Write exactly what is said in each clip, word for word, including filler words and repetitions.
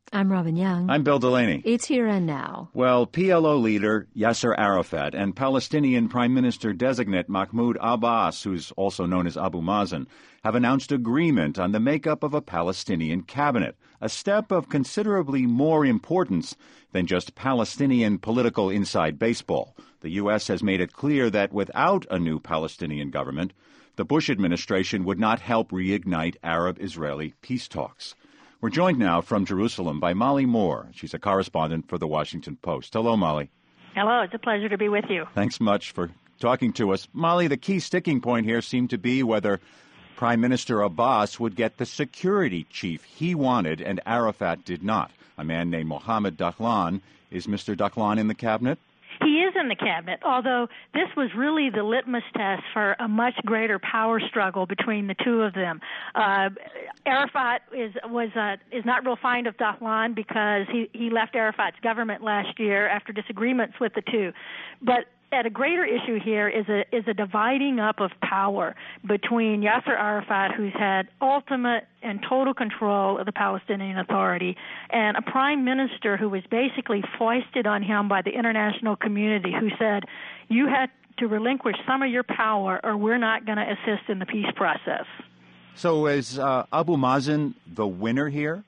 I'm Robin Young. I'm Bill Delaney. It's Here and Now. Well, P L O leader Yasser Arafat and Palestinian Prime Minister-designate Mahmoud Abbas, who's also known as Abu Mazen, have announced agreement on the makeup of a Palestinian cabinet, a step of considerably more importance than just Palestinian political inside baseball. The U S has made it clear that without a new Palestinian government, the Bush administration would not help reignite Arab-Israeli peace talks. We're joined now from Jerusalem by Molly Moore. She's a correspondent for The Washington Post. Hello, Molly. Hello. It's a pleasure to be with you. Thanks much for talking to us. Molly, the key sticking point here seemed to be whether Prime Minister Abbas would get the security chief he wanted and Arafat did not. A man named Mohammed Dahlan. Is Mister Dahlan in the cabinet? He is in the cabinet, although this was really the litmus test for a much greater power struggle between the two of them. Uh, Arafat is was uh, is not real fond of Dahlan because he, he left Arafat's government last year after disagreements with the two. But at a greater issue here is a is a dividing up of power between Yasser Arafat, who's had ultimate and total control of the Palestinian Authority, and a prime minister who was basically foisted on him by the international community, who said, you had to relinquish some of your power or we're not going to assist in the peace process. So is uh, Abu Mazen the winner here?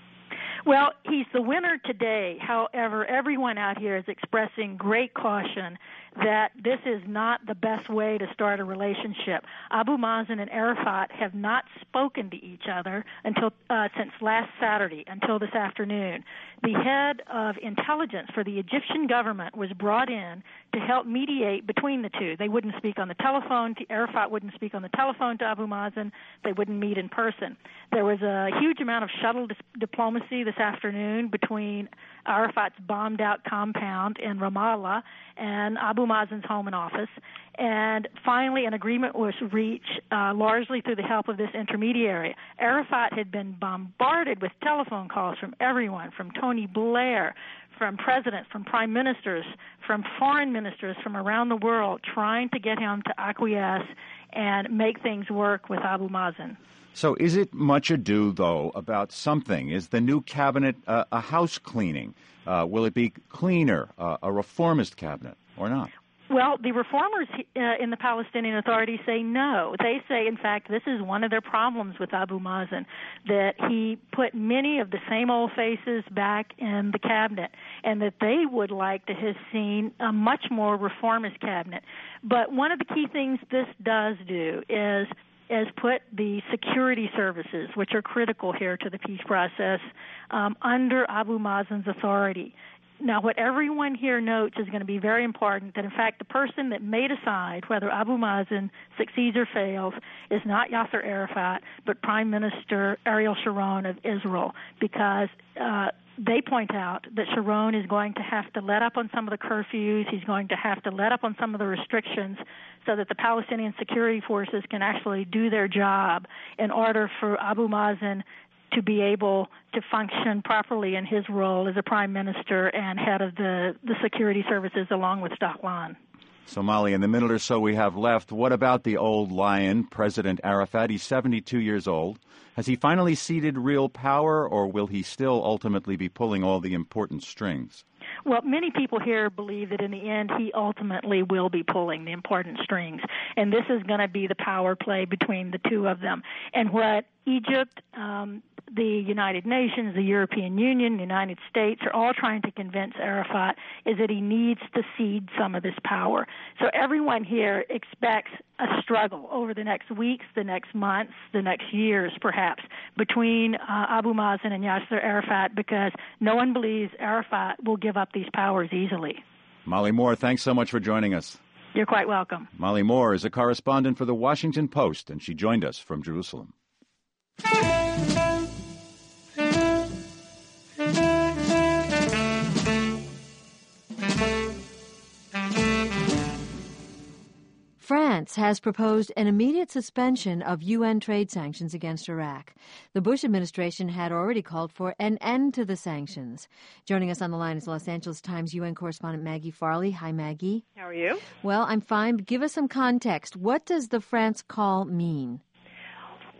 Well, he's the winner today. However, everyone out here is expressing great caution that this is not the best way to start a relationship. Abu Mazen and Arafat have not spoken to each other until uh, since last Saturday, until this afternoon. The head of intelligence for the Egyptian government was brought in to help mediate between the two. They wouldn't speak on the telephone. To Arafat wouldn't speak on the telephone to Abu Mazen. They wouldn't meet in person. There was a huge amount of shuttle dis- diplomacy this afternoon between Arafat's bombed-out compound in Ramallah and Abu Mazen's home and office. And finally, an agreement was reached uh, largely through the help of this intermediary. Arafat had been bombarded with telephone calls from everyone, from Tony Blair, from presidents, from prime ministers, from foreign ministers from around the world, trying to get him to acquiesce and make things work with Abu Mazen. So is it much ado, though, about something? Is the new cabinet uh, a house cleaning? Uh, will it be cleaner, uh, a reformist cabinet, or not? Well, the reformers uh, in the Palestinian Authority say no. They say, in fact, this is one of their problems with Abu Mazen, that he put many of the same old faces back in the cabinet, and that they would like to have seen a much more reformist cabinet. But one of the key things this does do is is put the security services, which are critical here to the peace process, um, under Abu Mazen's authority. Now, what everyone here notes is going to be very important, that, in fact, the person that may decide whether Abu Mazen succeeds or fails is not Yasser Arafat, but Prime Minister Ariel Sharon of Israel, because uh, they point out that Sharon is going to have to let up on some of the curfews. He's going to have to let up on some of the restrictions so that the Palestinian security forces can actually do their job in order for Abu Mazen to be able to function properly in his role as a prime minister and head of the, the security services along with Dahlan. So, Molly, in the minute or so we have left, what about the old lion, President Arafat? He's seventy-two years old. Has he finally ceded real power, or will he still ultimately be pulling all the important strings? Well, many people here believe that in the end he ultimately will be pulling the important strings, and this is going to be the power play between the two of them. And what Egypt, um, the United Nations, the European Union, the United States are all trying to convince Arafat is that he needs to cede some of this power. So everyone here expects a struggle over the next weeks, the next months, the next years, perhaps, between uh, Abu Mazen and Yasser Arafat, because no one believes Arafat will give up these powers easily. Molly Moore, thanks so much for joining us. You're quite welcome. Molly Moore is a correspondent for The Washington Post, and she joined us from Jerusalem. France has proposed an immediate suspension of U N trade sanctions against Iraq. The Bush administration had already called for an end to the sanctions. Joining us on the line is Los Angeles Times U N correspondent Maggie Farley. Hi, Maggie. How are you? Well, I'm fine, but give us some context. What does the France call mean?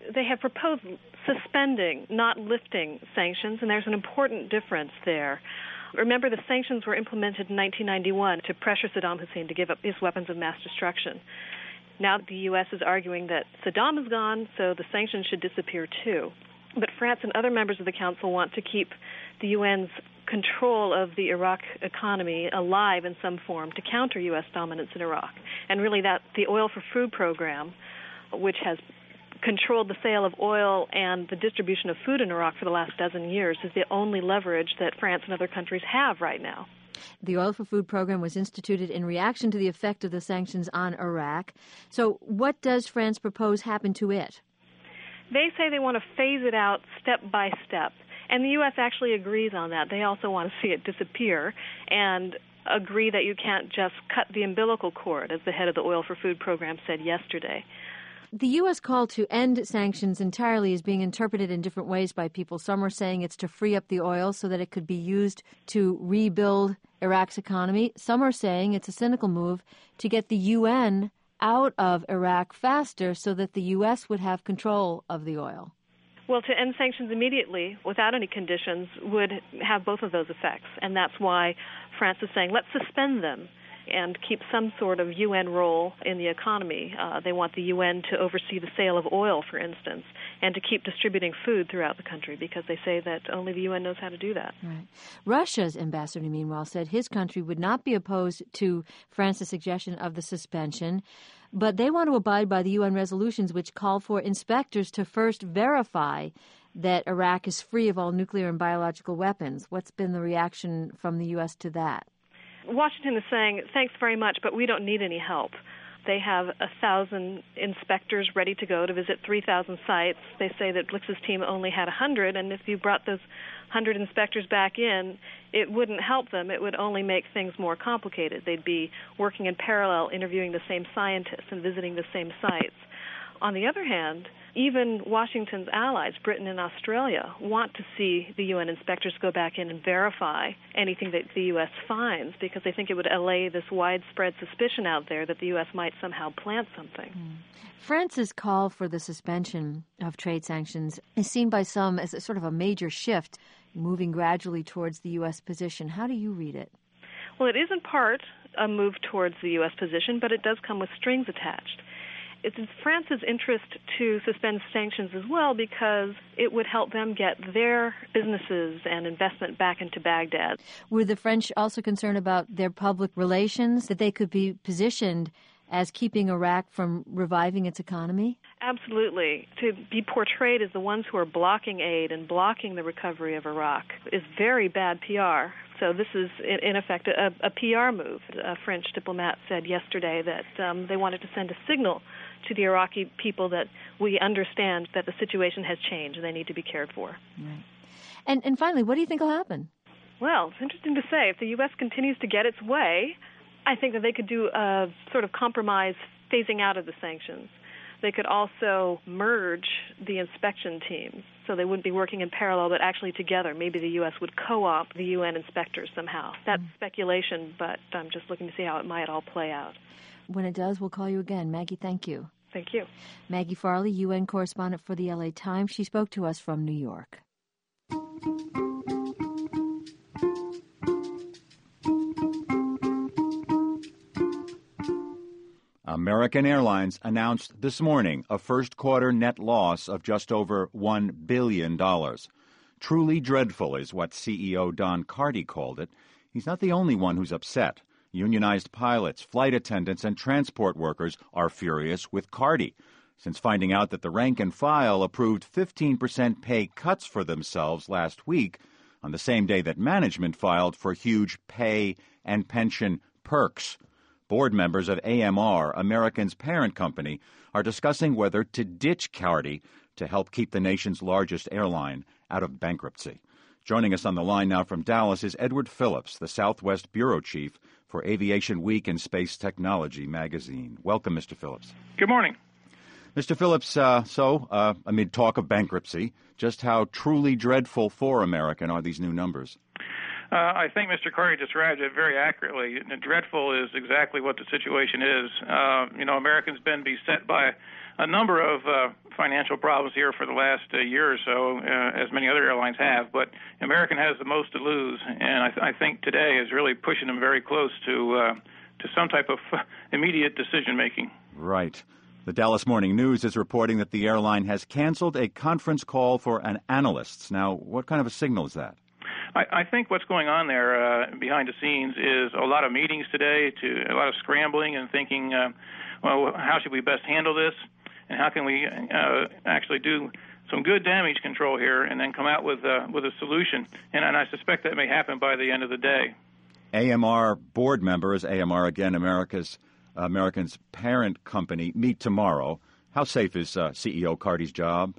they have proposed suspending, not lifting sanctions, and there's an important difference there. Remember, the sanctions were implemented in nineteen ninety-one to pressure Saddam Hussein to give up his weapons of mass destruction. Now the U S is arguing that Saddam is gone, so the sanctions should disappear too. But France and other members of the Council want to keep the U N's control of the Iraq economy alive in some form to counter U S dominance in Iraq. And really that the Oil for Food program, which has controlled the sale of oil and the distribution of food in Iraq for the last dozen years, is the only leverage that France and other countries have right now. The Oil for Food program was instituted in reaction to the effect of the sanctions on Iraq. So what does France propose happen to it? They say they want to phase it out step by step. And the U S actually agrees on that. They also want to see it disappear and agree that you can't just cut the umbilical cord, as the head of the Oil for Food program said yesterday. The U S call to end sanctions entirely is being interpreted in different ways by people. Some are saying it's to free up the oil so that it could be used to rebuild Iraq's economy. Some are saying it's a cynical move to get the U N out of Iraq faster so that the U S would have control of the oil. Well, to end sanctions immediately without any conditions would have both of those effects, and that's why France is saying let's suspend them and keep some sort of U N role in the economy. Uh, they want the U N to oversee the sale of oil, for instance, and to keep distributing food throughout the country because they say that only the U N knows how to do that. Right. Russia's ambassador, meanwhile, said his country would not be opposed to France's suggestion of the suspension, but they want to abide by the U N resolutions which call for inspectors to first verify that Iraq is free of all nuclear and biological weapons. What's been the reaction from the U S to that? Washington is saying, thanks very much, but we don't need any help. They have a thousand inspectors ready to go to visit three thousand sites. They say that Blix's team only had one hundred, and if you brought those one hundred inspectors back in, it wouldn't help them. It would only make things more complicated. They'd be working in parallel, interviewing the same scientists and visiting the same sites. On the other hand, even Washington's allies, Britain and Australia, want to see the U N inspectors go back in and verify anything that the U S finds because they think it would allay this widespread suspicion out there that the U S might somehow plant something. Mm. France's call for the suspension of trade sanctions is seen by some as a sort of a major shift, moving gradually towards the U S position. How do you read it? Well, it is in part a move towards the U S position, but it does come with strings attached. It's in France's interest to suspend sanctions as well because it would help them get their businesses and investment back into Baghdad. Were the French also concerned about their public relations, that they could be positioned as keeping Iraq from reviving its economy? Absolutely. To be portrayed as the ones who are blocking aid and blocking the recovery of Iraq is very bad P R. So this is, in effect, a, a P R move. A French diplomat said yesterday that um, they wanted to send a signal to the Iraqi people that we understand that the situation has changed and they need to be cared for. Right. And, and finally, what do you think will happen? Well, it's interesting to say. If the U S continues to get its way, I think that they could do a sort of compromise phasing out of the sanctions. They could also merge the inspection teams so they wouldn't be working in parallel but actually together. Maybe the U S would co-opt the U N inspectors somehow. That's mm. speculation, but I'm just looking to see how it might all play out. When it does, we'll call you again. Maggie, thank you. Thank you. Maggie Farley, U N correspondent for the L A Times. She spoke to us from New York. American Airlines announced this morning a first-quarter net loss of just over one billion dollars. Truly dreadful is what C E O Don Carty called it. He's not the only one who's upset. Unionized pilots, flight attendants, and transport workers are furious with Carty, since finding out that the rank and file approved fifteen percent pay cuts for themselves last week on the same day that management filed for huge pay and pension perks. Board members of A M R, American's parent company, are discussing whether to ditch Carty to help keep the nation's largest airline out of bankruptcy. Joining us on the line now from Dallas is Edward Phillips, the Southwest Bureau Chief for Aviation Week and Space Technology magazine. Welcome, Mister Phillips. Good morning. Mister Phillips, uh, so, uh, amid talk of bankruptcy, just how truly dreadful for American are these new numbers? Uh, I think Mister Carty described it very accurately. Dreadful is exactly what the situation is. Uh, you know, Americans been beset by a number of uh, financial problems here for the last uh, year or so, uh, as many other airlines have, but American has the most to lose, and I, th- I think today is really pushing them very close to uh, to some type of immediate decision-making. Right. The Dallas Morning News is reporting that the airline has canceled a conference call for an analysts. Now, what kind of a signal is that? I, I think what's going on there uh, behind the scenes is a lot of meetings today, to a lot of scrambling and thinking, uh, well, how should we best handle this? And how can we uh, actually do some good damage control here and then come out with uh, with a solution? And, and I suspect that may happen by the end of the day. A M R board members, A M R, again, America's uh, American's parent company, meet tomorrow. How safe is uh, C E O Carty's job?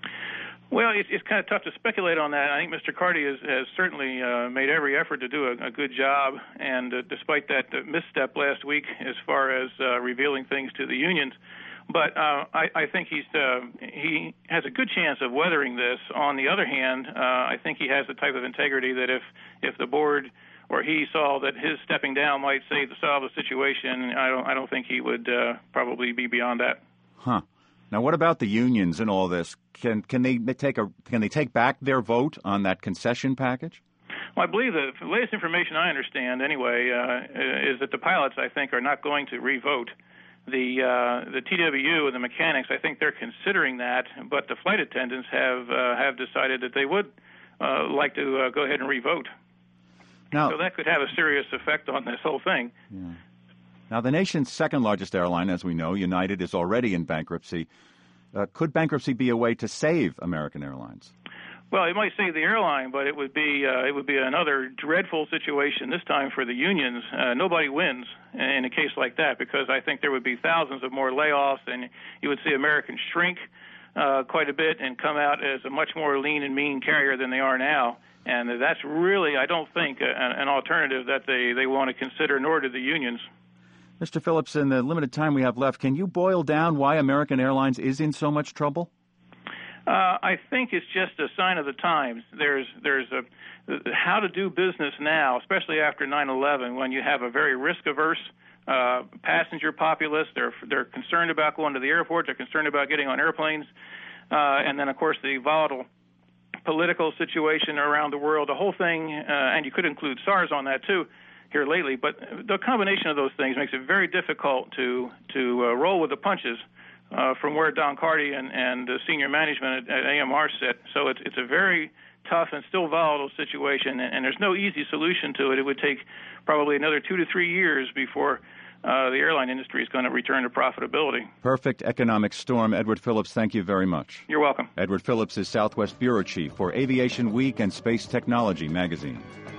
Well, it's, it's kind of tough to speculate on that. I think Mister Carty has, has certainly uh, made every effort to do a, a good job, and uh, despite that uh, misstep last week as far as uh, revealing things to the unions, But uh, I, I think he's uh, he has a good chance of weathering this. On the other hand, uh, I think he has the type of integrity that if if the board or he saw that his stepping down might save to solve the situation, I don't I don't think he would uh, probably be beyond that. Huh. Now, what about the unions and all this? Can can they take a can they take back their vote on that concession package? Well, I believe the latest information I understand, anyway, uh, is that the pilots, I think, are not going to re-vote. The uh, the T W U and the mechanics, I think they're considering that, but the flight attendants have uh, have decided that they would uh, like to uh, go ahead and re-vote. Now, so that could have a serious effect on this whole thing. Yeah. Now, the nation's second largest airline, as we know, United, is already in bankruptcy. Uh, could bankruptcy be a way to save American Airlines? Well, it might save the airline, but it would be uh, it would be another dreadful situation this time for the unions. Uh, nobody wins in a case like that, because I think there would be thousands of more layoffs, and you would see Americans shrink uh, quite a bit and come out as a much more lean and mean carrier than they are now. And that's really, I don't think, a, an alternative that they, they want to consider, nor do the unions. Mister Phillips, in the limited time we have left, can you boil down why American Airlines is in so much trouble? Uh, I think it's just a sign of the times. There's there's a how to do business now, especially after nine eleven, when you have a very risk-averse uh, passenger populace. They're they're concerned about going to the airport. They're concerned about getting on airplanes, uh, and then of course the volatile political situation around the world. The whole thing, uh, and you could include SARS on that too here lately. But the combination of those things makes it very difficult to to uh, roll with the punches. Uh, from where Don Carty and, and the senior management at, at A M R sit. So it's it's a very tough and still volatile situation, and, and there's no easy solution to it. It would take probably another two to three years before uh, the airline industry is going to return to profitability. Perfect economic storm. Edward Phillips, thank you very much. You're welcome. Edward Phillips is Southwest Bureau Chief for Aviation Week and Space Technology magazine.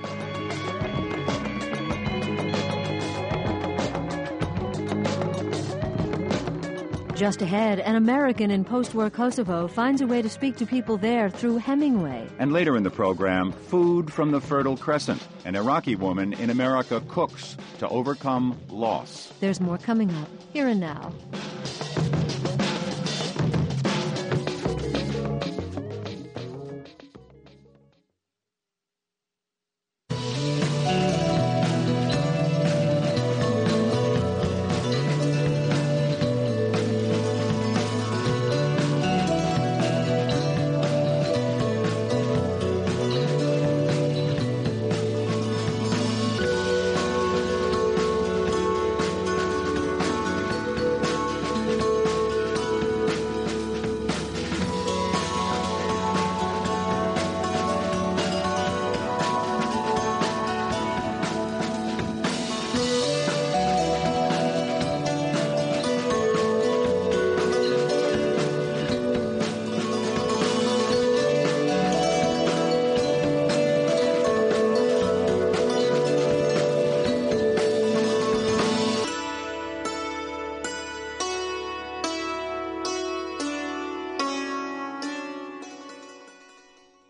Just ahead, an American in post-war Kosovo finds a way to speak to people there through Hemingway. And later in the program, food from the Fertile Crescent. An Iraqi woman in America cooks to overcome loss. There's more coming up, here and now.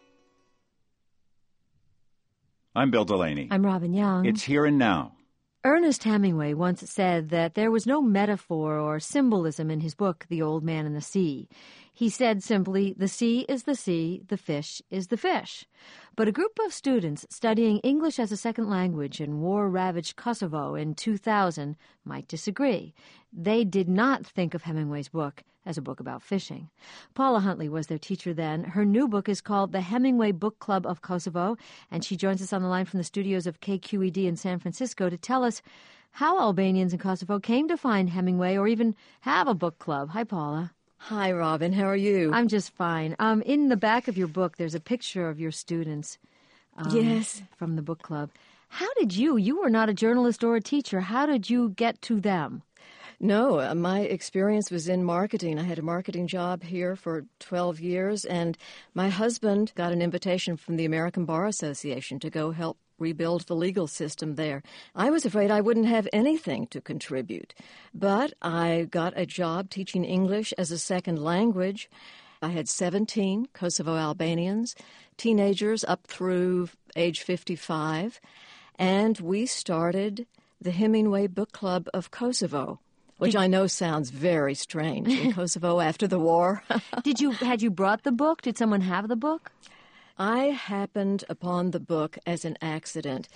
I'm Bill Delaney. I'm Robin Young. It's Here and Now. Ernest Hemingway once said that there was no metaphor or symbolism in his book, The Old Man and the Sea. He said simply, the sea is the sea, the fish is the fish. But a group of students studying English as a second language in war-ravaged Kosovo in two thousand might disagree. They did not think of Hemingway's book as a book about fishing. Paula Huntley was their teacher then. Her new book is called The Hemingway Book Club of Kosovo, and she joins us on the line from the studios of K Q E D in San Francisco to tell us how Albanians in Kosovo came to find Hemingway or even have a book club. Hi, Paula. Hi, Robin. How are you? I'm just fine. Um, in the back of your book, there's a picture of your students um, yes. from the book club. How did you, you were not a journalist or a teacher, how did you get to them? No, uh, my experience was in marketing. I had a marketing job here for twelve years, and my husband got an invitation from the American Bar Association to go help rebuild the legal system there. I was afraid I wouldn't have anything to contribute, but I got a job teaching English as a second language. I had seventeen Kosovo Albanians, teenagers up through age fifty-five, and we started the Hemingway Book Club of Kosovo, which I know sounds very strange in Kosovo after the war. Did you had you brought the book? Did someone have the book? I happened upon the book as an accident.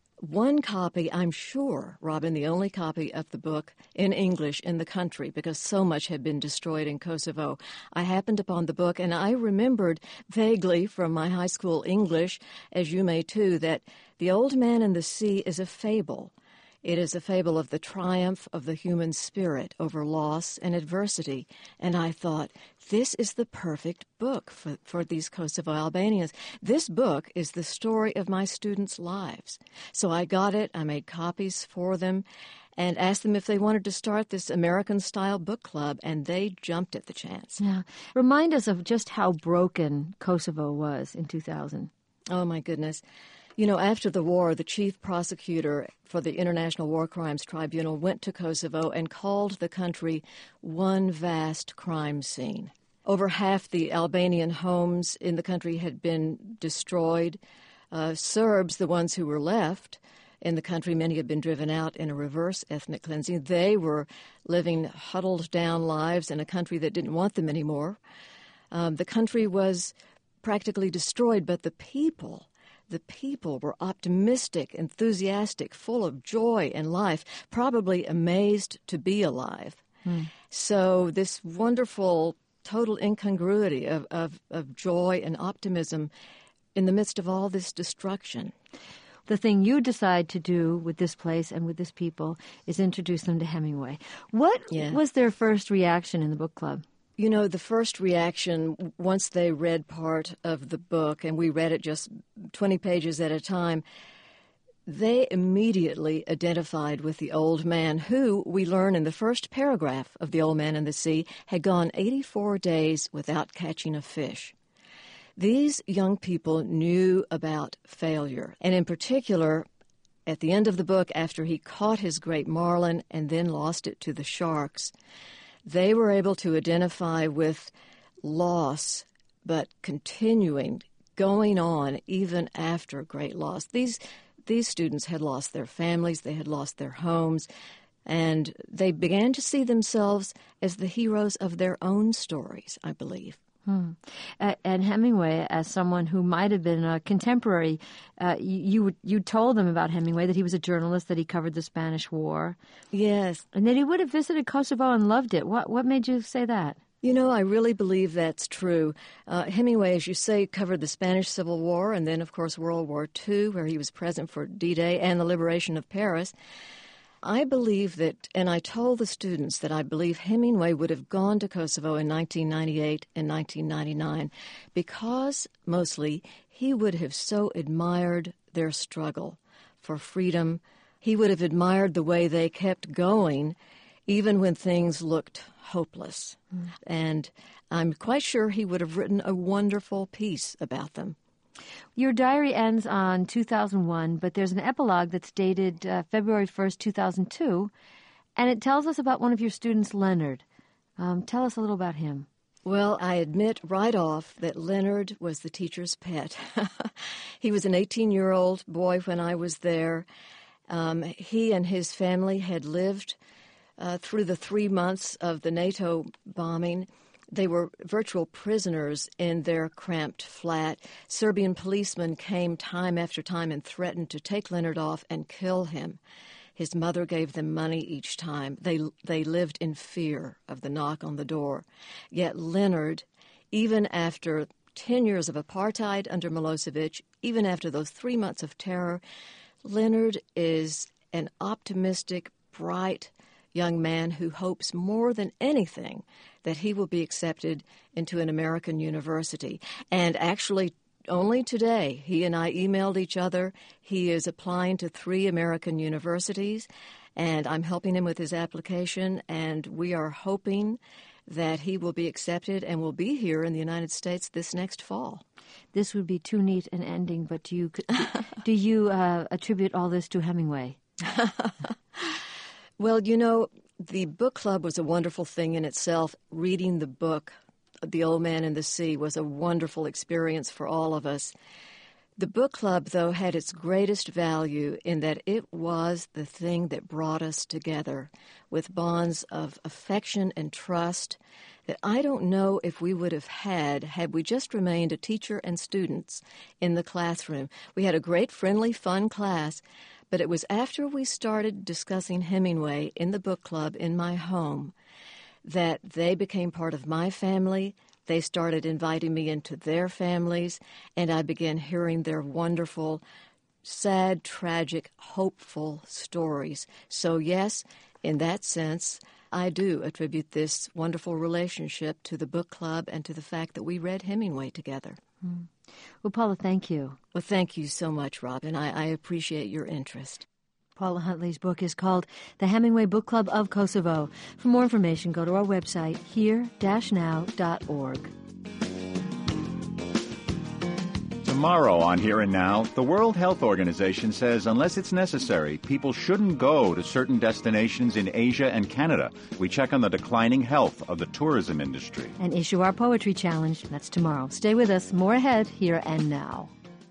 One copy, I'm sure, Robin, the only copy of the book in English in the country, because so much had been destroyed in Kosovo. I happened upon the book, and I remembered vaguely from my high school English, as you may too, that The Old Man and the Sea is a fable. It is a fable of the triumph of the human spirit over loss and adversity. And I thought, this is the perfect book for, for these Kosovo Albanians. This book is the story of my students' lives. So I got it, I made copies for them, and asked them if they wanted to start this American-style book club, and they jumped at the chance. Yeah. Remind us of just how broken Kosovo was in two thousand. Oh, my goodness. You know, after the war, the chief prosecutor for the International War Crimes Tribunal went to Kosovo and called the country one vast crime scene. Over half the Albanian homes in the country had been destroyed. Uh, Serbs, the ones who were left in the country, many had been driven out in a reverse ethnic cleansing. They were living huddled down lives in a country that didn't want them anymore. Um, the country was practically destroyed, but the people... The people were optimistic, enthusiastic, full of joy and life, probably amazed to be alive. Hmm. So this wonderful total incongruity of, of, of joy and optimism in the midst of all this destruction. The thing you decide to do with this place and with this people is introduce them to Hemingway. What yeah. was their first reaction in the book club? You know, the first reaction, once they read part of the book, and we read it just twenty pages at a time, they immediately identified with the old man who, we learn in the first paragraph of The Old Man and the Sea, had gone eighty-four days without catching a fish. These young people knew about failure, and in particular, at the end of the book, after he caught his great marlin and then lost it to the sharks, they were able to identify with loss, but continuing, going on even after great loss. These these students had lost their families, they had lost their homes, and they began to see themselves as the heroes of their own stories, I believe. Hmm. Uh, and Hemingway, as someone who might have been a contemporary, uh, you, you you told them about Hemingway, that he was a journalist, that he covered the Spanish War. Yes. And that he would have visited Kosovo and loved it. What what made you say that? You know, I really believe that's true. Uh, Hemingway, as you say, covered the Spanish Civil War and then, of course, World War Two, where he was present for D-Day and the liberation of Paris. I believe that, and I told the students that I believe Hemingway would have gone to Kosovo in nineteen ninety-eight and nineteen ninety-nine because, mostly, he would have so admired their struggle for freedom. He would have admired the way they kept going even when things looked hopeless. Mm. And I'm quite sure he would have written a wonderful piece about them. Your diary ends on two thousand one, but there's an epilogue that's dated uh, February first, two thousand two, and it tells us about one of your students, Leonard. Um, tell us a little about him. Well, I admit right off that Leonard was the teacher's pet. He was an eighteen-year-old boy when I was there. Um, he and his family had lived uh, through the three months of the NATO bombing. They were virtual prisoners in their cramped flat. Serbian policemen came time after time and threatened to take Leonard off and kill him. His mother gave them money each time. They they lived in fear of the knock on the door. Yet Leonard, even after ten years of apartheid under Milosevic, even after those three months of terror, Leonard is an optimistic, bright young man who hopes more than anything that he will be accepted into an American university. And actually, only today, he and I emailed each other. He is applying to three American universities, and I'm helping him with his application, and we are hoping that he will be accepted and will be here in the United States this next fall. This would be too neat an ending, but do you, do you uh, attribute all this to Hemingway? Well, you know, the book club was a wonderful thing in itself. Reading the book, The Old Man and the Sea, was a wonderful experience for all of us. The book club, though, had its greatest value in that it was the thing that brought us together with bonds of affection and trust that I don't know if we would have had had we just remained a teacher and students in the classroom. We had a great, friendly, fun class, but it was after we started discussing Hemingway in the book club in my home that they became part of my family. They started inviting me into their families, and I began hearing their wonderful, sad, tragic, hopeful stories. So yes, in that sense, I do attribute this wonderful relationship to the book club and to the fact that we read Hemingway together. Mm. Well, Paula, thank you. Well, thank you so much, Robin. I, I appreciate your interest. Paula Huntley's book is called The Hemingway Book Club of Kosovo. For more information, go to our website, here dash now dot org. Tomorrow on Here and Now, the World Health Organization says unless it's necessary, people shouldn't go to certain destinations in Asia and Canada. We check on the declining health of the tourism industry. And issue our poetry challenge. That's tomorrow. Stay with us. More ahead, Here and Now.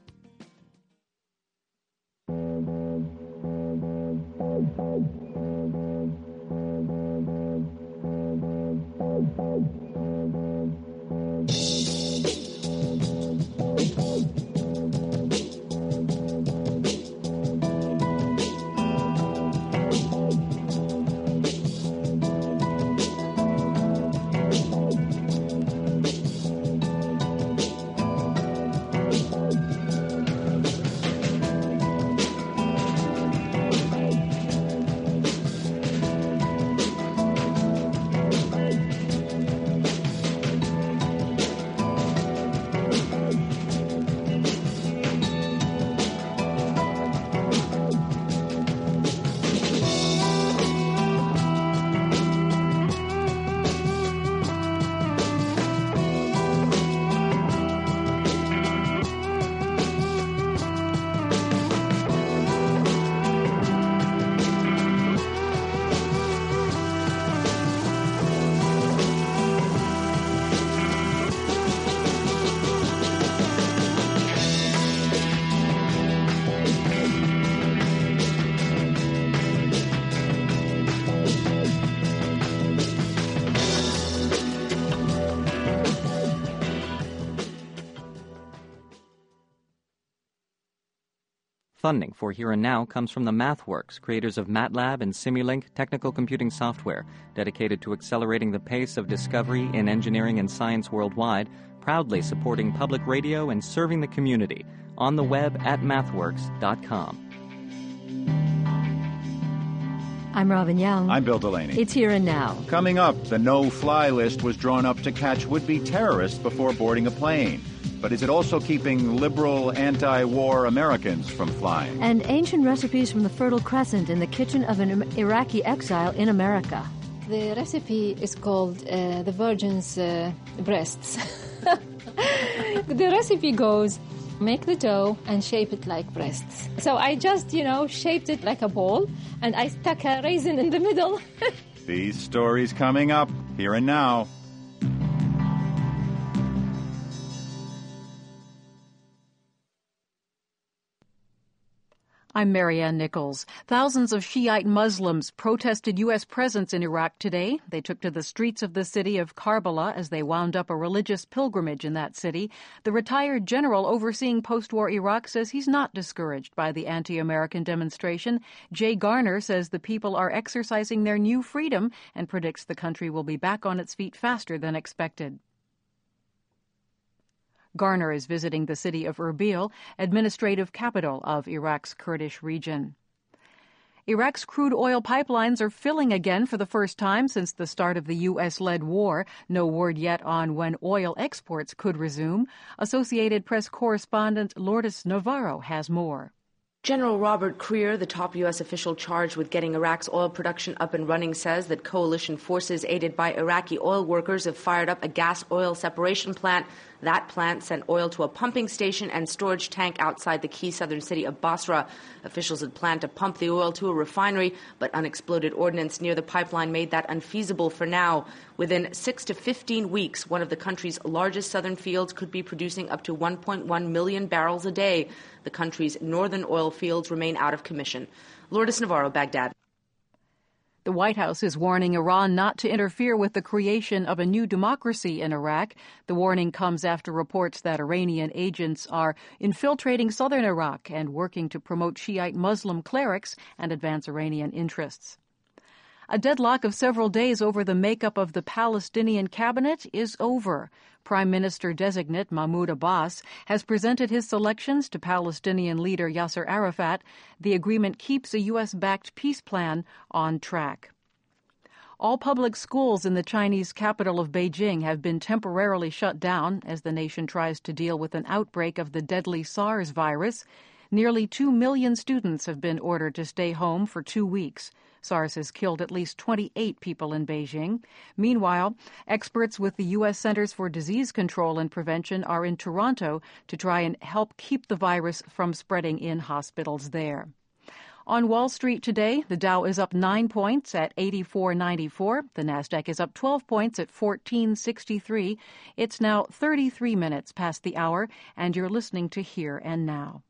Funding for Here and Now comes from the MathWorks, creators of MATLAB and Simulink technical computing software, dedicated to accelerating the pace of discovery in engineering and science worldwide, proudly supporting public radio and serving the community. On the web at mathworks dot com. I'm Robin Young. I'm Bill Delaney. It's Here and Now. Coming up, the no-fly list was drawn up to catch would-be terrorists before boarding a plane. But is it also keeping liberal, anti-war Americans from flying? And ancient recipes from the Fertile Crescent in the kitchen of an Iraqi exile in America. The recipe is called uh, the Virgin's uh, breasts. The recipe goes, make the dough and shape it like breasts. So I just, you know, shaped it like a ball, and I stuck a raisin in the middle. These stories coming up, Here and Now. I'm Marianne Nichols. Thousands of Shiite Muslims protested U S presence in Iraq today. They took to the streets of the city of Karbala as they wound up a religious pilgrimage in that city. The retired general overseeing post-war Iraq says he's not discouraged by the anti-American demonstration. Jay Garner says the people are exercising their new freedom and predicts the country will be back on its feet faster than expected. Garner is visiting the city of Erbil, administrative capital of Iraq's Kurdish region. Iraq's crude oil pipelines are filling again for the first time since the start of the U S-led war. No word yet on when oil exports could resume. Associated Press correspondent Lourdes Navarro has more. General Robert Creer, the top U S official charged with getting Iraq's oil production up and running, says that coalition forces aided by Iraqi oil workers have fired up a gas oil separation plant. That plant sent oil to a pumping station and storage tank outside the key southern city of Basra. Officials had planned to pump the oil to a refinery, but unexploded ordnance near the pipeline made that unfeasible for now. Within six to fifteen weeks, one of the country's largest southern fields could be producing up to one point one million barrels a day. The country's northern oil fields remain out of commission. Lourdes Navarro, Baghdad. The White House is warning Iran not to interfere with the creation of a new democracy in Iraq. The warning comes after reports that Iranian agents are infiltrating southern Iraq and working to promote Shiite Muslim clerics and advance Iranian interests. A deadlock of several days over the makeup of the Palestinian cabinet is over. Prime Minister-designate Mahmoud Abbas has presented his selections to Palestinian leader Yasser Arafat. The agreement keeps a U S-backed peace plan on track. All public schools in the Chinese capital of Beijing have been temporarily shut down as the nation tries to deal with an outbreak of the deadly SARS virus. Nearly two million students have been ordered to stay home for two weeks. SARS has killed at least twenty-eight people in Beijing. Meanwhile, experts with the U S Centers for Disease Control and Prevention are in Toronto to try and help keep the virus from spreading in hospitals there. On Wall Street today, the Dow is up nine points at eighty-four ninety-four. The Nasdaq is up twelve points at fourteen sixty-three. It's now thirty-three minutes past the hour, and you're listening to Here and Now.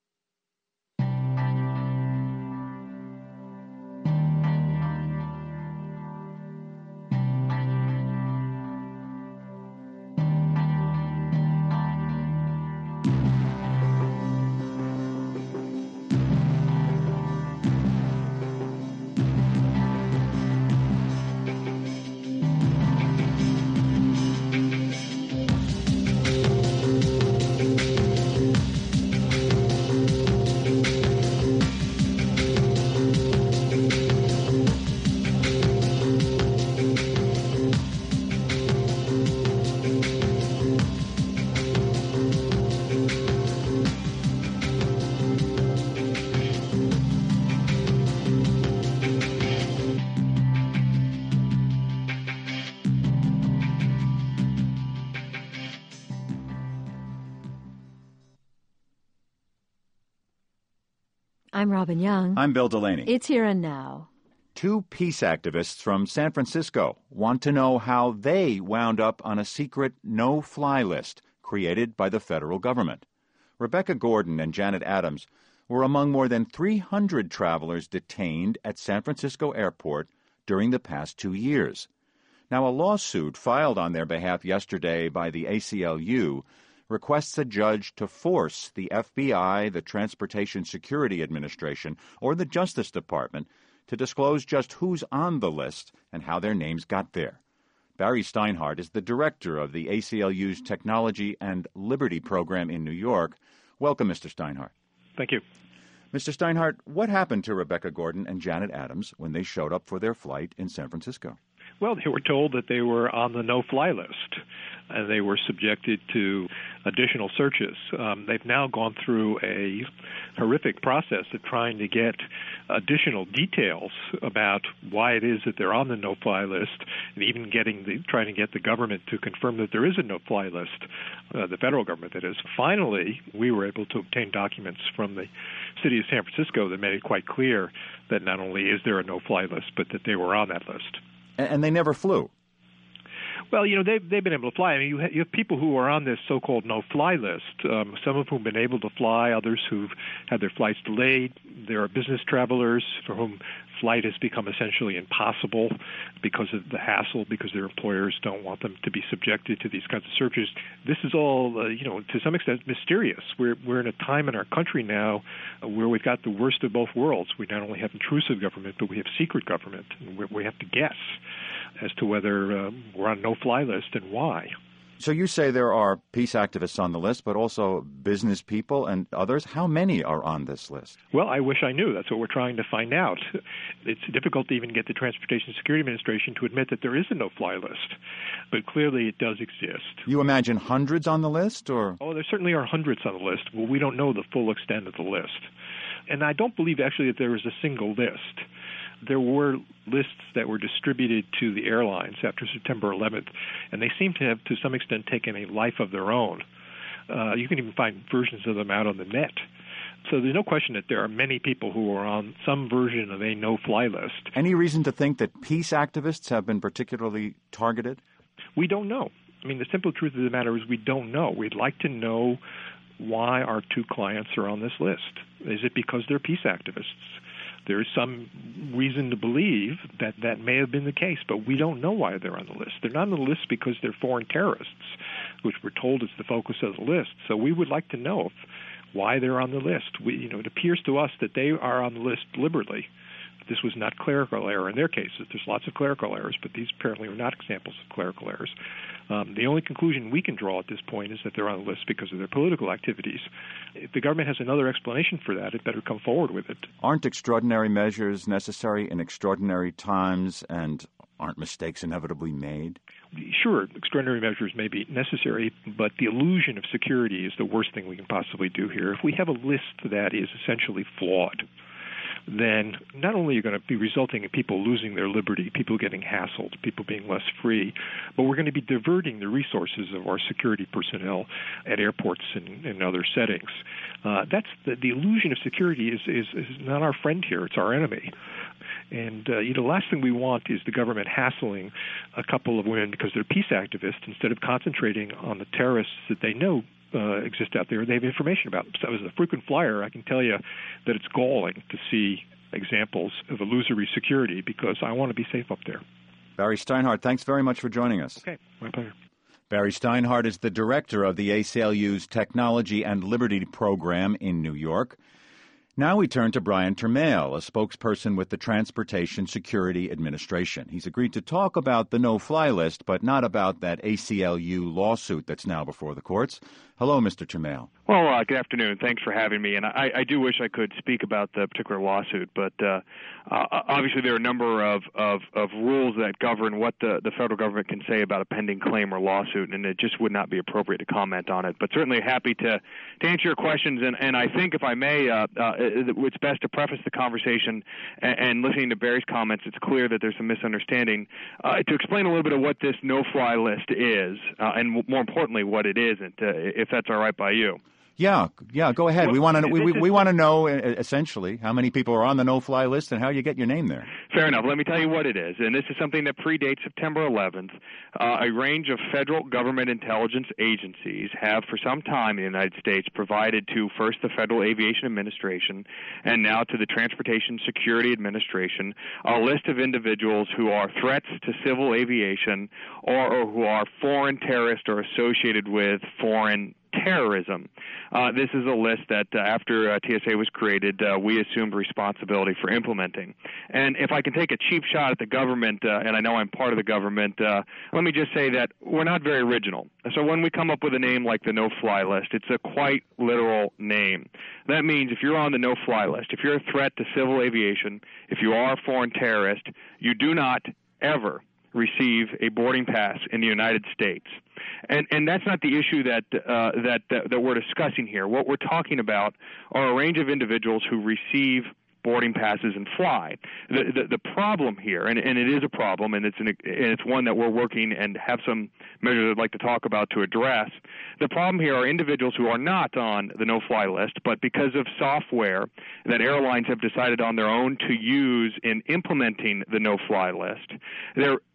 I'm Robin Young. I'm Bill Delaney. It's Here and Now. Two peace activists from San Francisco want to know how they wound up on a secret no-fly list created by the federal government. Rebecca Gordon and Janet Adams were among more than three hundred travelers detained at San Francisco Airport during the past two years. Now, a lawsuit filed on their behalf yesterday by the A C L U requests a judge to force the F B I, the Transportation Security Administration, or the Justice Department to disclose just who's on the list and how their names got there. Barry Steinhardt is the director of the A C L U's Technology and Liberty Program in New York. Welcome, Mister Steinhardt. Thank you. Mister Steinhardt, what happened to Rebecca Gordon and Janet Adams when they showed up for their flight in San Francisco? Well, they were told that they were on the no-fly list, and they were subjected to additional searches. Um, they've now gone through a horrific process of trying to get additional details about why it is that they're on the no-fly list, and even getting the trying to get the government to confirm that there is a no-fly list, uh, the federal government, that is. Finally, we were able to obtain documents from the city of San Francisco that made it quite clear that not only is there a no-fly list, but that they were on that list. And they never flew. Well, you know, they've, they've been able to fly. I mean, you have, you have people who are on this so-called no-fly list, um, some of whom have been able to fly, others who've had their flights delayed. There are business travelers for whom flight has become essentially impossible because of the hassle, because their employers don't want them to be subjected to these kinds of searches. This is all, uh, you know, to some extent mysterious. We're we're in a time in our country now where we've got the worst of both worlds. We not only have intrusive government, but we have secret government, and we, we have to guess as to whether uh, we're on a no-fly list and why. So you say there are peace activists on the list, but also business people and others. How many are on this list? Well, I wish I knew. That's what we're trying to find out. It's difficult to even get the Transportation Security Administration to admit that there is a no-fly list, but clearly it does exist. You imagine hundreds on the list, or? Oh, there certainly are hundreds on the list. Well, we don't know the full extent of the list. And I don't believe actually that there is a single list. There were lists that were distributed to the airlines after September eleventh, and they seem to have, to some extent, taken a life of their own. Uh, you can even find versions of them out on the net. So there's no question that there are many people who are on some version of a no-fly list. Any reason to think that peace activists have been particularly targeted? We don't know. I mean, the simple truth of the matter is we don't know. We'd like to know why our two clients are on this list. Is it because they're peace activists? There is some reason to believe that that may have been the case, but we don't know why they're on the list. They're not on the list because they're foreign terrorists, which we're told is the focus of the list. So we would like to know if, why they're on the list. We, you know, it appears to us that they are on the list deliberately. This was not clerical error in their cases. There's lots of clerical errors, but these apparently are not examples of clerical errors. Um, the only conclusion we can draw at this point is that they're on the list because of their political activities. If the government has another explanation for that, it better come forward with it. Aren't extraordinary measures necessary in extraordinary times, and aren't mistakes inevitably made? Sure, extraordinary measures may be necessary, but the illusion of security is the worst thing we can possibly do here. If we have a list that is essentially flawed, then not only are you going to be resulting in people losing their liberty, people getting hassled, people being less free, but we're going to be diverting the resources of our security personnel at airports and, and other settings. Uh, that's the, the illusion of security is, is, is not our friend here; it's our enemy. And uh, you know, the last thing we want is the government hassling a couple of women because they're peace activists instead of concentrating on the terrorists that they know Uh, exist out there. They have information about them. So as a frequent flyer, I can tell you that it's galling to see examples of illusory security because I want to be safe up there. Barry Steinhardt, thanks very much for joining us. Okay, my pleasure. Barry Steinhardt is the director of the A C L U's Technology and Liberty Program in New York. Now we turn to Brian Termale, a spokesperson with the Transportation Security Administration. He's agreed to talk about the no-fly list, but not about that A C L U lawsuit that's now before the courts. Hello, Mister Termale. Well, uh, good afternoon. Thanks for having me. And I, I do wish I could speak about the particular lawsuit, but uh, uh, obviously there are a number of, of, of rules that govern what the, the federal government can say about a pending claim or lawsuit, and it just would not be appropriate to comment on it. But certainly happy to, to answer your questions, and, and I think, if I may, uh, uh, it's best to preface the conversation, and, and listening to Barry's comments, it's clear that there's some misunderstanding, uh, to explain a little bit of what this no-fly list is, uh, and more importantly, what it isn't, uh, if that's all right by you. Yeah, yeah, go ahead. Well, we want to we, we, is, we want to know essentially how many people are on the no-fly list and how you get your name there. Fair enough. Let me tell you what it is, and this is something that predates September eleventh. Uh, a range of federal government intelligence agencies have, for some time in the United States, provided to first the Federal Aviation Administration and now to the Transportation Security Administration a list of individuals who are threats to civil aviation or, or who are foreign terrorists or associated with foreign terrorism. Uh, this is a list that uh, after uh, T S A was created, uh, we assumed responsibility for implementing. And if I can take a cheap shot at the government, uh, and I know I'm part of the government, uh, let me just say that we're not very original. So when we come up with a name like the no-fly list, it's a quite literal name. That means if you're on the no-fly list, if you're a threat to civil aviation, if you are a foreign terrorist, you do not ever receive a boarding pass in the United States. And and that's not the issue that, uh, that that that we're discussing here. What we're talking about are a range of individuals who receive boarding passes and fly. The the, the problem here, and, and it is a problem, and it's an, and it's one that we're working and have some measures I'd like to talk about to address. The problem here are individuals who are not on the no-fly list, but because of software that airlines have decided on their own to use in implementing the no-fly list, they're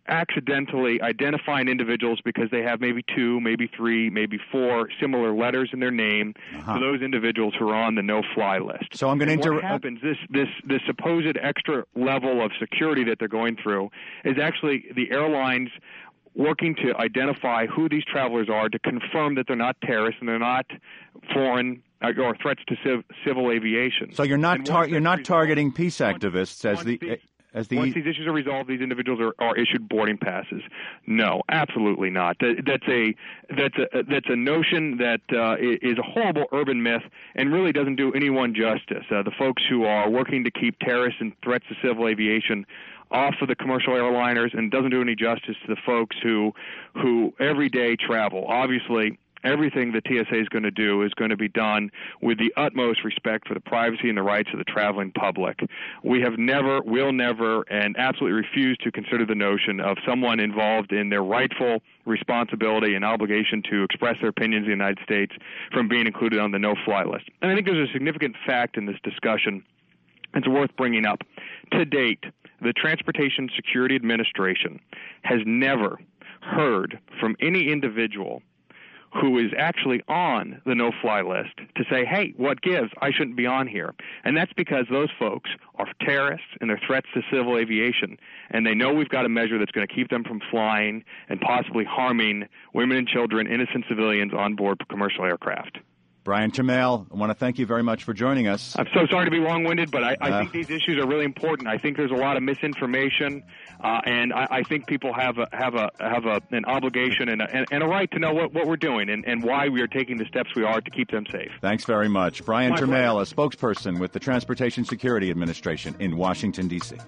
accidentally identifying individuals because they have maybe two, maybe three, maybe four similar letters in their name uh-huh. to those individuals who are on the no-fly list. So I'm going to interrupt. What happens, this, this, this supposed extra level of security that they're going through is actually the airlines working to identify who these travelers are to confirm that they're not terrorists and they're not foreign or threats to civ- civil aviation. So you're not tar- you're not targeting peace activists as the... These, As the... Once these issues are resolved, these individuals are, are issued boarding passes. No, absolutely not. That, that's a that's a that's a notion that uh, is a horrible urban myth and really doesn't do anyone justice. Uh, the folks who are working to keep terrorists and threats to civil aviation off of the commercial airliners, and doesn't do any justice to the folks who who every day travel. Obviously, everything the T S A is going to do is going to be done with the utmost respect for the privacy and the rights of the traveling public. We have never, will never, and absolutely refuse to consider the notion of someone involved in their rightful responsibility and obligation to express their opinions in the United States from being included on the no-fly list. And I think there's a significant fact in this discussion it's worth bringing up. To date, the Transportation Security Administration has never heard from any individual who is actually on the no-fly list to say, hey, what gives? I shouldn't be on here. And that's because those folks are terrorists and they're threats to civil aviation, and they know we've got a measure that's going to keep them from flying and possibly harming women and children, innocent civilians on board commercial aircraft. Brian Termale, I want to thank you very much for joining us. I'm so sorry to be long-winded, but I, I uh, think these issues are really important. I think there's a lot of misinformation, uh, and I, I think people have a, have a have a, an obligation and a, and, and a right to know what, what we're doing and, and why we are taking the steps we are to keep them safe. Thanks very much. Brian My Termale, pleasure. a spokesperson with the Transportation Security Administration in Washington, D C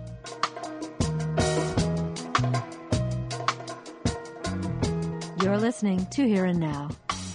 You're listening to Here and Now.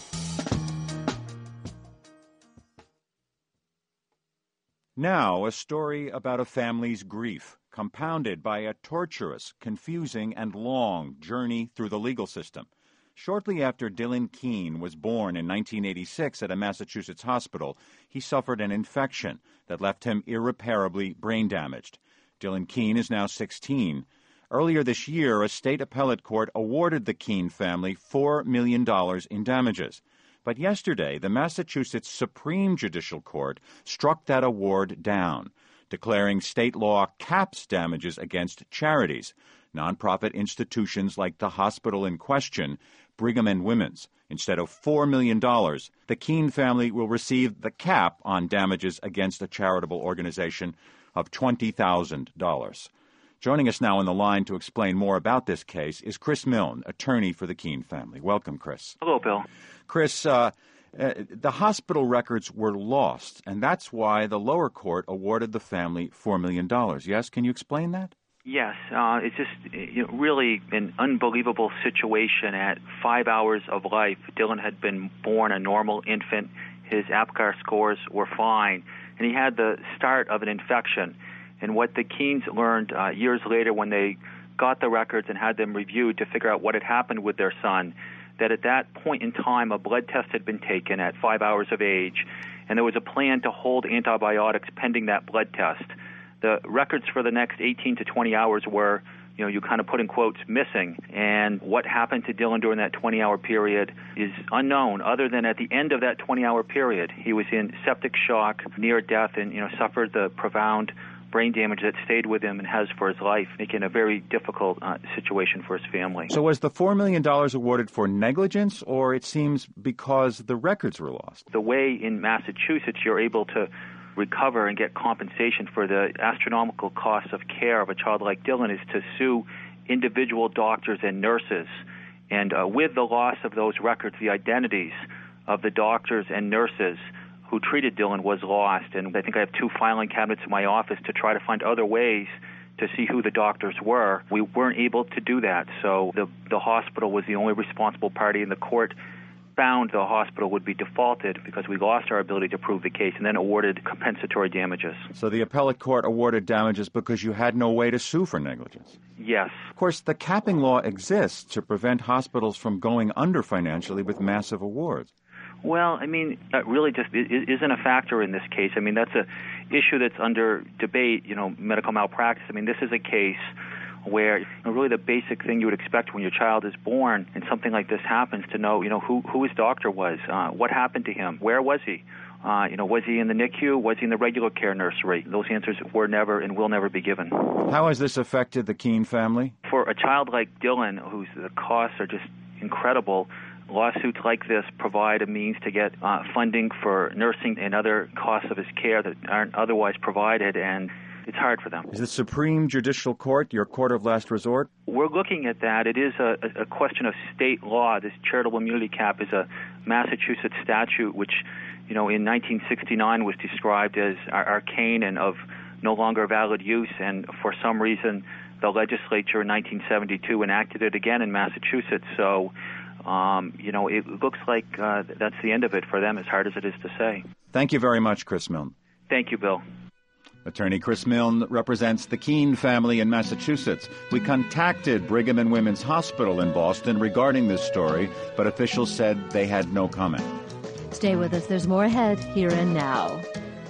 Now, a story about a family's grief, compounded by a torturous, confusing, and long journey through the legal system. Shortly after Dylan Keene was born in nineteen eighty-six at a Massachusetts hospital, he suffered an infection that left him irreparably brain damaged. Dylan Keene is now sixteen. Earlier this year, a state appellate court awarded the Keene family four million dollars in damages. But yesterday, the Massachusetts Supreme Judicial Court struck that award down, declaring state law caps damages against charities, nonprofit institutions like the hospital in question, Brigham and Women's. Instead of four million dollars, the Keene family will receive the cap on damages against a charitable organization of twenty thousand dollars. Joining us now on the line to explain more about this case is Chris Milne, attorney for the Keene family. Welcome, Chris. Hello, Bill. Chris, uh, uh, the hospital records were lost, and that's why the lower court awarded the family four million dollars. Yes? Can you explain that? Yes. Uh, it's just you know, really an unbelievable situation. At five hours of life, Dylan had been born a normal infant. His APGAR scores were fine, and he had the start of an infection. And what the Keenes learned uh, years later when they got the records and had them reviewed to figure out what had happened with their son, that at that point in time a blood test had been taken at five hours of age, and there was a plan to hold antibiotics pending that blood test. The records for the next eighteen to twenty hours were, you know, you kind of put in quotes, missing. And what happened to Dylan during that twenty-hour period is unknown, other than at the end of that twenty-hour period, he was in septic shock, near death, and, you know, suffered the profound brain damage that stayed with him and has for his life, making a very difficult uh, situation for his family. So was the four million dollars awarded for negligence, or it seems because the records were lost? The way in Massachusetts you're able to recover and get compensation for the astronomical costs of care of a child like Dylan is to sue individual doctors and nurses. And uh, with the loss of those records, the identities of the doctors and nurses who treated Dylan was lost. And I think I have two filing cabinets in my office to try to find other ways to see who the doctors were. We weren't able to do that, so the the hospital was the only responsible party, and the court found the hospital would be defaulted because we lost our ability to prove the case, and then awarded compensatory damages. So the appellate court awarded damages because you had no way to sue for negligence? Yes. Of course, the capping law exists to prevent hospitals from going under financially with massive awards. Well, I mean, that really just isn't a factor in this case. I mean, that's a issue that's under debate, you know, medical malpractice. I mean, this is a case where you know, really the basic thing you would expect when your child is born and something like this happens, to know, you know, who, who his doctor was, uh, what happened to him, where was he? Uh, you know, was he in the N I C U? Was he in the regular care nursery? Those answers were never and will never be given. How has this affected the Keene family? For a child like Dylan, whose the costs are just incredible, lawsuits like this provide a means to get uh, funding for nursing and other costs of his care that aren't otherwise provided, and it's hard for them. Is the Supreme Judicial Court your court of last resort? We're looking at that. It is a, a question of state law. This charitable immunity cap is a Massachusetts statute which, you know, in nineteen sixty-nine was described as arcane and of no longer valid use, and for some reason the legislature in nineteen seventy-two enacted it again in Massachusetts. So, um, you know, it looks like uh, that's the end of it for them, as hard as it is to say. Thank you very much, Chris Milne. Thank you, Bill. Attorney Chris Milne represents the Keene family in Massachusetts. We contacted Brigham and Women's Hospital in Boston regarding this story, but officials said they had no comment. Stay with us. There's more ahead, here and now.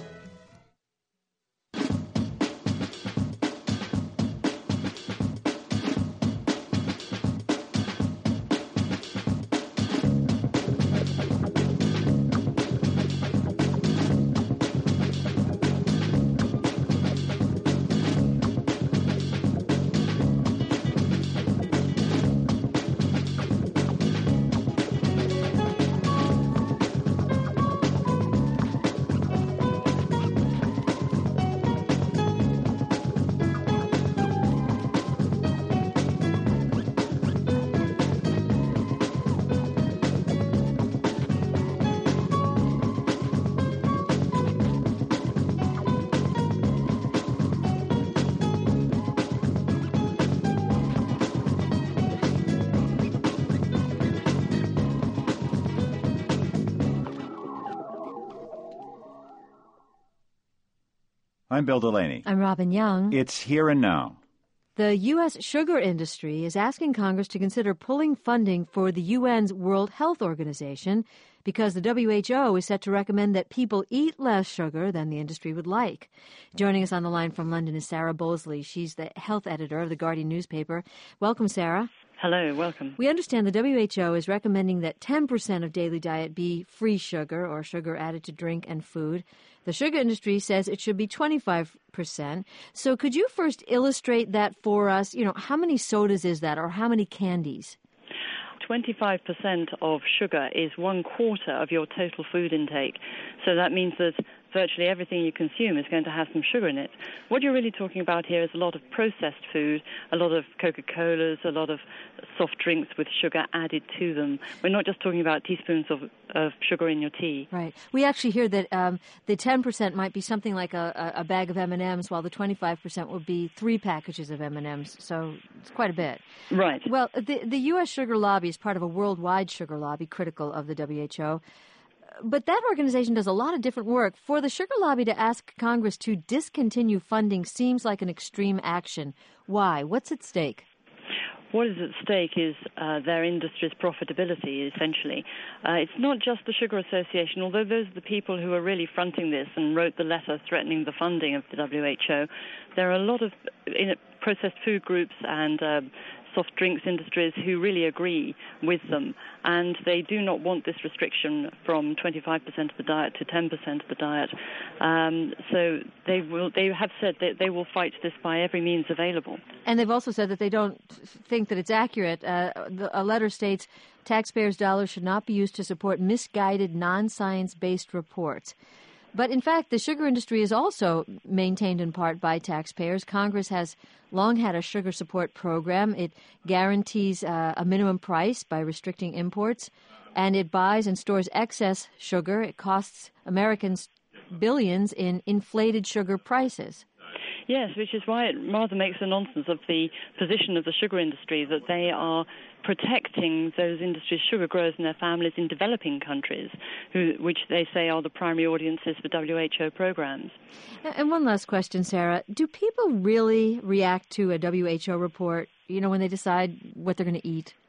I'm Bill Delaney. I'm Robin Young. It's Here and Now. The U S sugar industry is asking Congress to consider pulling funding for the U N's World Health Organization because the W H O is set to recommend that people eat less sugar than the industry would like. Joining us on the line from London is Sarah Bosley. She's the health editor of the Guardian newspaper. Welcome, Sarah. Hello, welcome. We understand the W H O is recommending that ten percent of daily diet be free sugar or sugar added to drink and food. The sugar industry says it should be twenty-five percent. So could you first illustrate that for us? You know, how many sodas is that, or how many candies? twenty-five percent of sugar is one quarter of your total food intake. So that means that virtually everything you consume is going to have some sugar in it. What you're really talking about here is a lot of processed food, a lot of Coca-Colas, a lot of soft drinks with sugar added to them. We're not just talking about teaspoons of, of sugar in your tea. Right. We actually hear that um, the ten percent might be something like a, a bag of M and M's, while the twenty-five percent will be three packages of M and M's. So it's quite a bit. Right. Well, the, the U S sugar lobby is part of a worldwide sugar lobby critical of the W H O. But that organization does a lot of different work. For the sugar lobby to ask Congress to discontinue funding seems like an extreme action. Why? What's at stake? What is at stake is uh, their industry's profitability, essentially. Uh, it's not just the Sugar Association, although those are the people who are really fronting this and wrote the letter threatening the funding of the W H O. There are a lot of in, processed food groups and uh, soft drinks industries who really agree with them, and they do not want this restriction from twenty-five percent of the diet to ten percent of the diet. Um, so they will. They have said that they will fight this by every means available. And they've also said that they don't think that it's accurate. Uh, the, a letter states taxpayers' dollars should not be used to support misguided, non-science-based reports. But in fact, the sugar industry is also maintained in part by taxpayers. Congress has long had a sugar support program. It guarantees uh, a minimum price by restricting imports, and it buys and stores excess sugar. It costs Americans billions in inflated sugar prices. Yes, which is why it rather makes a nonsense of the position of the sugar industry, that they are protecting those industries, sugar growers and their families in developing countries, who, which they say are the primary audiences for W H O programs. And one last question, Sarah. Do people really react to a W H O report, you know, when they decide what they're going to eat?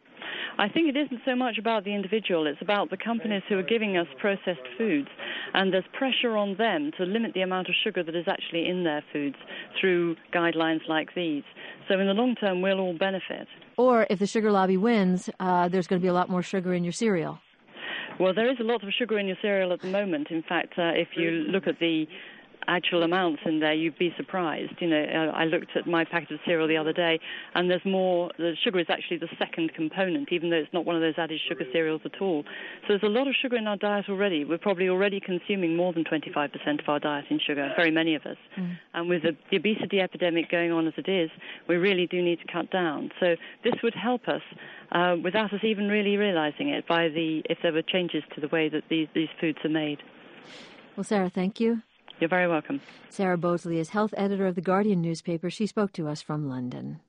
I think it isn't so much about the individual, it's about the companies who are giving us processed foods, and there's pressure on them to limit the amount of sugar that is actually in their foods through guidelines like these. So in the long term, we'll all benefit. Or if the sugar lobby wins, uh, there's going to be a lot more sugar in your cereal. Well, there is a lot of sugar in your cereal at the moment. In fact, uh, if you look at the actual amounts in there, you'd be surprised. You know, uh, I looked at my packet of cereal the other day, and there's more. The sugar is actually the second component, even though it's not one of those added sugar cereals at all. So there's a lot of sugar in our diet already. We're probably already consuming more than twenty-five percent of our diet in sugar, very many of us. Mm. And with the, the obesity epidemic going on as it is, we really do need to cut down. So this would help us uh, without us even really realizing it, by the if there were changes to the way that these, these foods are made. Well, Sarah, thank you. You're very welcome. Sarah Bosley is health editor of The Guardian newspaper. She spoke to us from London.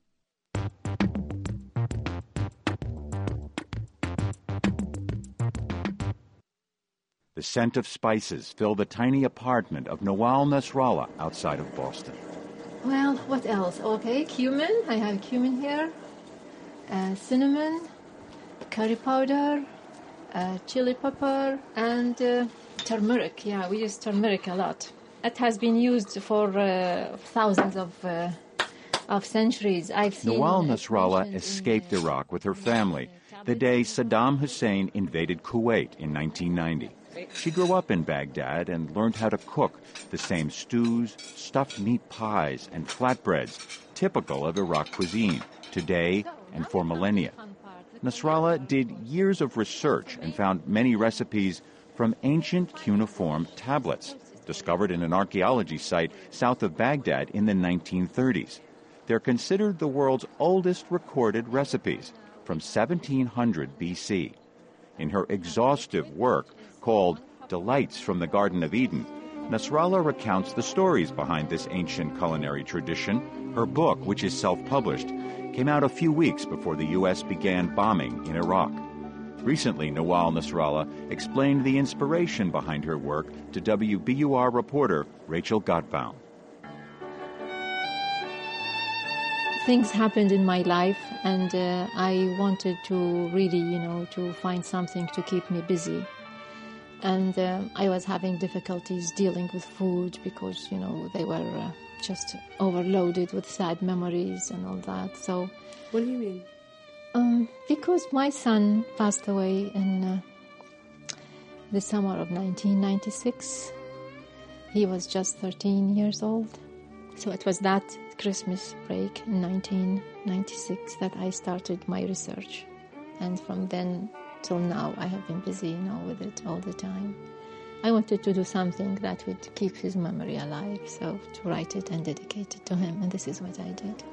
The scent of spices filled the tiny apartment of Nawal Nasrallah outside of Boston. Well, what else? Okay, cumin. I have cumin here. Uh, cinnamon, curry powder, uh, chili pepper, and uh, turmeric. Yeah, we use turmeric a lot. It has been used for uh, thousands of uh, of centuries. I've seen. Nawal Nasrallah escaped Iraq with her family the day Saddam Hussein invaded Kuwait in nineteen ninety. She grew up in Baghdad and learned how to cook the same stews, stuffed meat pies, and flatbreads typical of Iraq cuisine today and for millennia. Nasrallah did years of research and found many recipes from ancient cuneiform tablets discovered in an archaeology site south of Baghdad in the nineteen thirties. They're considered the world's oldest recorded recipes from seventeen hundred B C. In her exhaustive work called Delights from the Garden of Eden, Nasrallah recounts the stories behind this ancient culinary tradition. Her book, which is self-published, came out a few weeks before the U S began bombing in Iraq. Recently, Nawal Nasrallah explained the inspiration behind her work to W B U R reporter Rachel Gottbaum. Things happened in my life, and uh, I wanted to really, you know, to find something to keep me busy. And uh, I was having difficulties dealing with food because, you know, they were uh, just overloaded with sad memories and all that. So, what do you mean? Um, because my son passed away in uh, the summer of nineteen ninety-six. He was just thirteen years old. So it was that Christmas break in nineteen ninety-six that I started my research. And from then till now, I have been busy, you know, with it all the time. I wanted to do something that would keep his memory alive, so to write it and dedicate it to him, and this is what I did.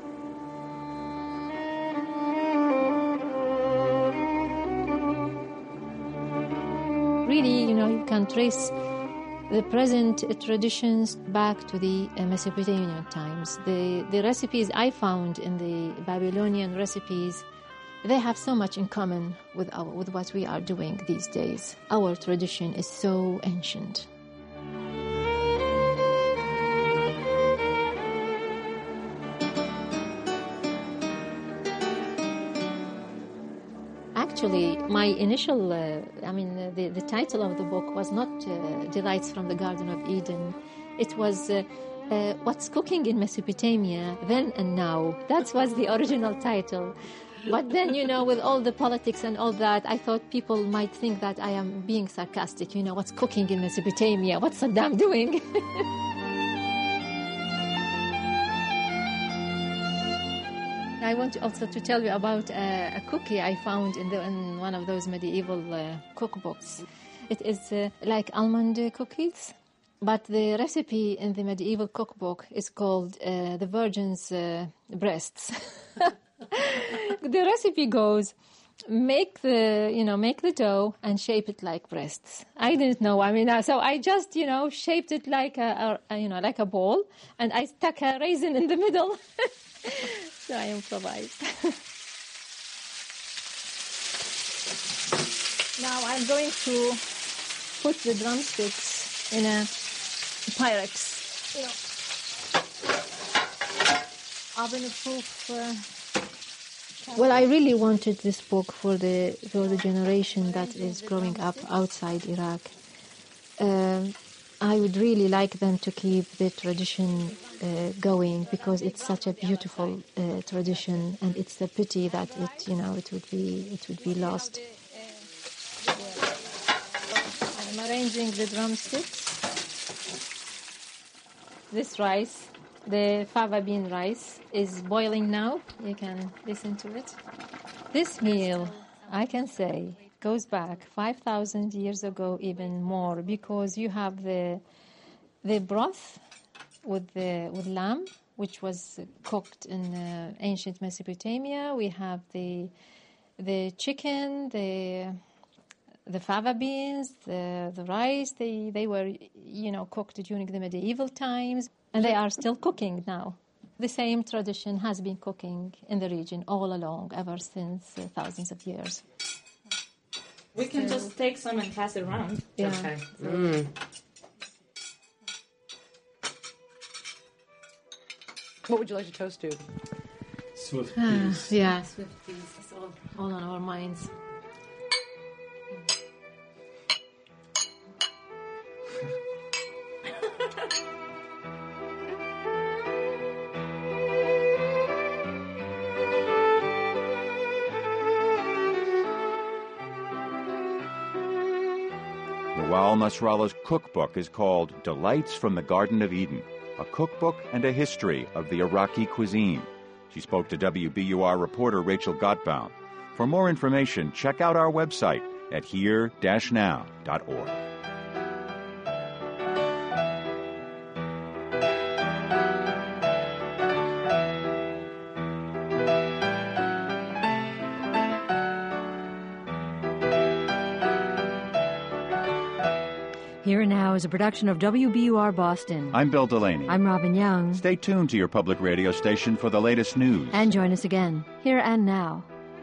Really, you know, you can trace the present traditions back to the uh, Mesopotamian times. The, the recipes I found in the Babylonian recipes, they have so much in common with, our, with what we are doing these days. Our tradition is so ancient. Actually, my initial, uh, I mean, uh, the, the title of the book was not uh, Delights from the Garden of Eden. It was uh, uh, What's Cooking in Mesopotamia Then and Now. That was the original title. But then, you know, with all the politics and all that, I thought people might think that I am being sarcastic. You know, what's cooking in Mesopotamia? What's Saddam doing? I want also to tell you about uh, a cookie I found in, the, in one of those medieval uh, cookbooks. It is uh, like almond cookies, but the recipe in the medieval cookbook is called uh, the Virgin's uh, breasts. The recipe goes, make the, you know, make the dough and shape it like breasts. I didn't know. I mean, so I just, you know, shaped it like a, a you know, like a ball, and I stuck a raisin in the middle. So I improvised. Now I'm going to put the drumsticks in a Pyrex, you know, oven-proof uh, Well, I really wanted this book for the for the generation that is growing up outside Iraq. Um, I would really like them to keep the tradition uh, going because it's such a beautiful uh, tradition, and it's a pity that it, you know, it would be it would be lost. I'm arranging the drumsticks. This rice, the fava bean rice, is boiling now. You can listen to it. This meal, I can say, goes back five thousand years ago, even more, because you have the the broth with the with lamb, which was cooked in uh, ancient Mesopotamia. We have the the chicken, the the fava beans, the the rice. They they were you know cooked during the medieval times, and they are still cooking now. The same tradition has been cooking in the region all along, ever since uh, thousands of years. We can so, just take some and pass it around. Yeah. Okay. Mm. What would you like to toast to? Swift Ah, peas. yeah, swift peas. It's all, all on our minds. Nawal Nasrallah's cookbook is called Delights from the Garden of Eden, a cookbook and a history of the Iraqi cuisine. She spoke to W B U R reporter Rachel Gottbaum. For more information, check out our website at here dash now dot org. Here and Now is a production of W B U R Boston. I'm Bill Delaney. I'm Robin Young. Stay tuned to your public radio station for the latest news. And join us again, Here and Now.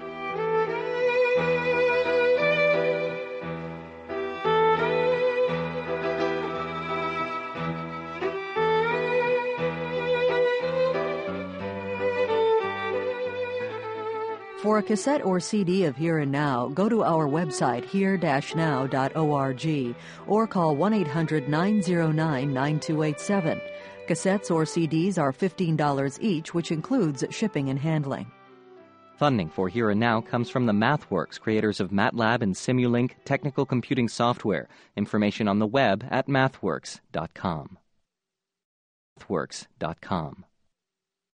For a cassette or C D of Here and Now, go to our website, here dash now dot org, or call one eight hundred nine oh nine nine two eight seven. Cassettes or C Ds are fifteen dollars each, which includes shipping and handling. Funding for Here and Now comes from the MathWorks, creators of MATLAB and Simulink technical computing software. Information on the web at mathworks dot com. mathworks dot com.